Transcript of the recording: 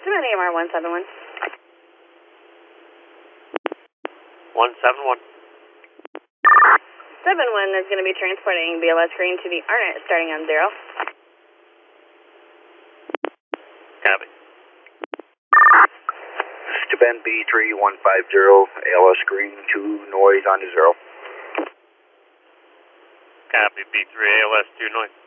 Command AMR 171. 171. 71 is going to be transporting BLS Green to the Arnett starting on 0. Copy. Steuben B3150, ALS Green 2 noise on to 0. Copy, B3 ALS 2 noise.